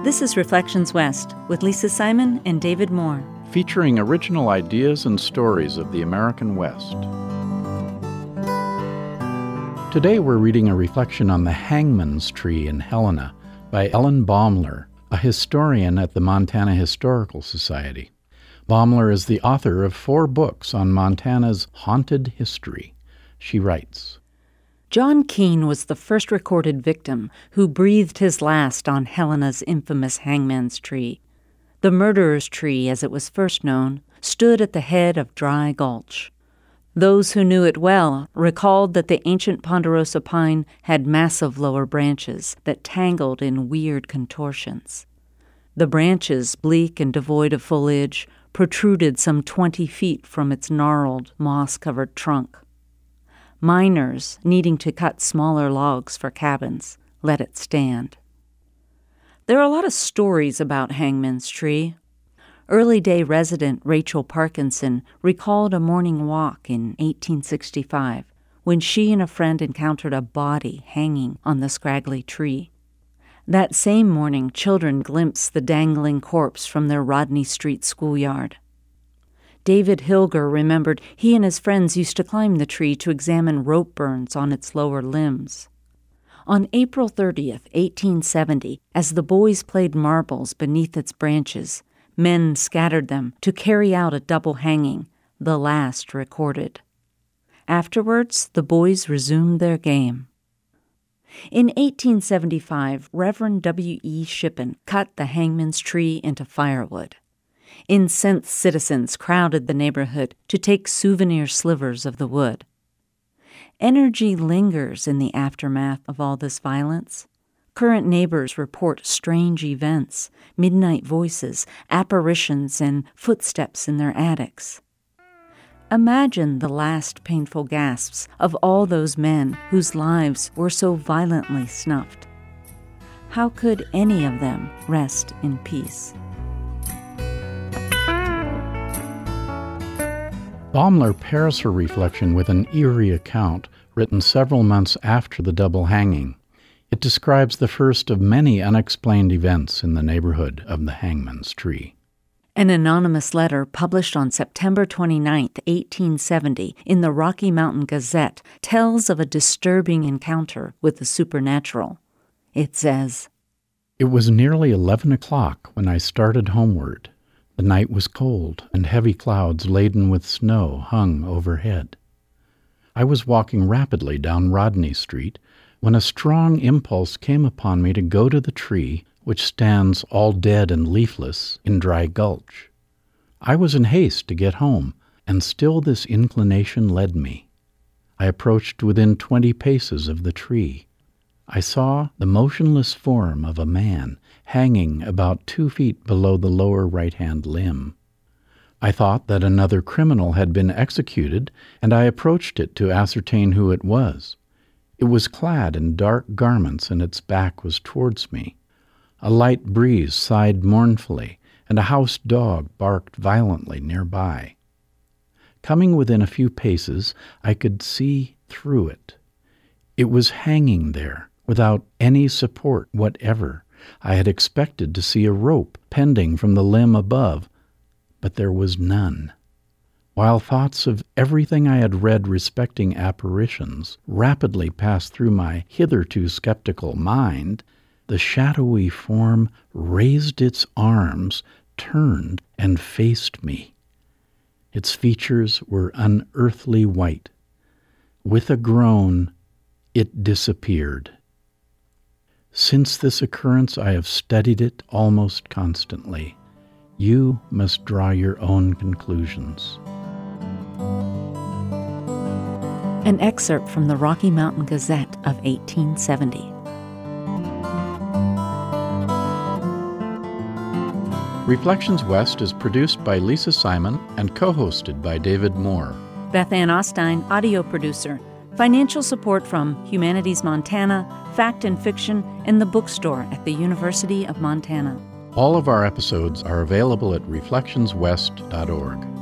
This is Reflections West with Lisa Simon and David Moore, featuring original ideas and stories of the American West. Today we're reading a reflection on the Hangman's Tree in Helena by Ellen Baumler, a historian at the Montana Historical Society. Baumler is the author of 4 books on Montana's haunted history. She writes, John Keene was the first recorded victim who breathed his last on Helena's infamous Hangman's Tree. The murderer's tree, as it was first known, stood at the head of Dry Gulch. Those who knew it well recalled that the ancient ponderosa pine had massive lower branches that tangled in weird contortions. The branches, bleak and devoid of foliage, protruded some 20 feet from its gnarled, moss-covered trunk. Miners, needing to cut smaller logs for cabins, let it stand. There are a lot of stories about Hangman's Tree. Early-day resident Rachel Parkinson recalled a morning walk in 1865 when she and a friend encountered a body hanging on the scraggly tree. That same morning, children glimpsed the dangling corpse from their Rodney Street schoolyard. David Hilger remembered he and his friends used to climb the tree to examine rope burns on its lower limbs. On April 30th, 1870, as the boys played marbles beneath its branches, men scattered them to carry out a double hanging, the last recorded. Afterwards, the boys resumed their game. In 1875, Reverend W.E. Shippen cut the Hangman's Tree into firewood. Incensed citizens crowded the neighborhood to take souvenir slivers of the wood. Energy lingers in the aftermath of all this violence. Current neighbors report strange events, midnight voices, apparitions, and footsteps in their attics. Imagine the last painful gasps of all those men whose lives were so violently snuffed. How could any of them rest in peace? Baumler pairs her reflection with an eerie account written several months after the double hanging. It describes the first of many unexplained events in the neighborhood of the Hangman's Tree. An anonymous letter published on September 29, 1870, in the Rocky Mountain Gazette tells of a disturbing encounter with the supernatural. It says, It was nearly 11 o'clock when I started homeward. The night was cold, and heavy clouds laden with snow hung overhead. I was walking rapidly down Rodney Street when a strong impulse came upon me to go to the tree which stands all dead and leafless in Dry Gulch. I was in haste to get home, and still this inclination led me. I approached within 20 paces of the tree. I saw the motionless form of a man hanging about 2 feet below the lower right-hand limb. I thought that another criminal had been executed, and I approached it to ascertain who it was. It was clad in dark garments, and its back was towards me. A light breeze sighed mournfully, and a house dog barked violently nearby. Coming within a few paces, I could see through it. It was hanging there, without any support whatever. I had expected to see a rope pending from the limb above, but there was none. While thoughts of everything I had read respecting apparitions rapidly passed through my hitherto skeptical mind, the shadowy form raised its arms, turned, and faced me. Its features were unearthly white. With a groan, it disappeared. Since this occurrence, I have studied it almost constantly. You must draw your own conclusions. An excerpt from the Rocky Mountain Gazette of 1870. Reflections West is produced by Lisa Simon and co-hosted by David Moore. Beth Ann Ostein, audio producer. Financial support from Humanities Montana, Fact and Fiction, and the bookstore at the University of Montana. All of our episodes are available at reflectionswest.org.